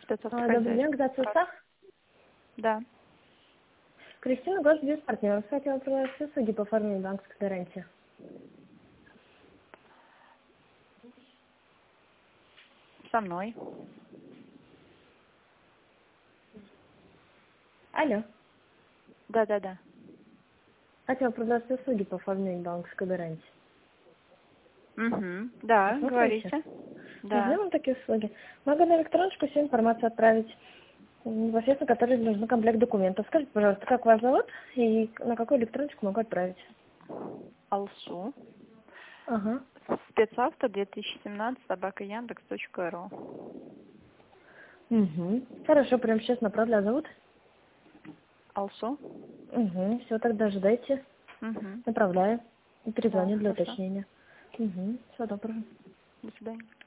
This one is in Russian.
Добрый день, государство. Да. Кристина, госбезпартнер. Хотела продать все услуги по оформлению банковской гарантии. Со мной. Алло. Да. Хотела продать все услуги по оформлению банковской гарантии. Угу. Да, Посмотрите. говорите. Нужны Да. вам такие услуги? Могу на электроночку всю информацию отправить, непосредственно которой нужен комплект документов. Скажите, пожалуйста, как вас зовут и на какую электроночку могу отправить? Алсу. Ага. Спецавто 2017 @яндекс.ру. Угу. Хорошо, прямо сейчас направлю. А зовут? Алсу. Угу. Все, тогда ожидайте. Угу. Направляю. И Да, перезвоню для хорошо. уточнения. Угу. Всего доброго. До свидания.